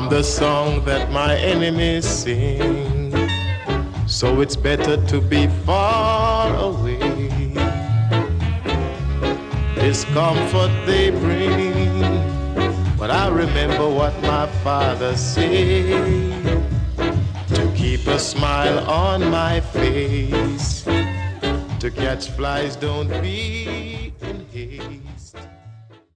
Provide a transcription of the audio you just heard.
from the song that my enemies sing. So it's better to be far away. Discomfort they bring, but I remember what my father said, to keep a smile on my face, to catch flies don't be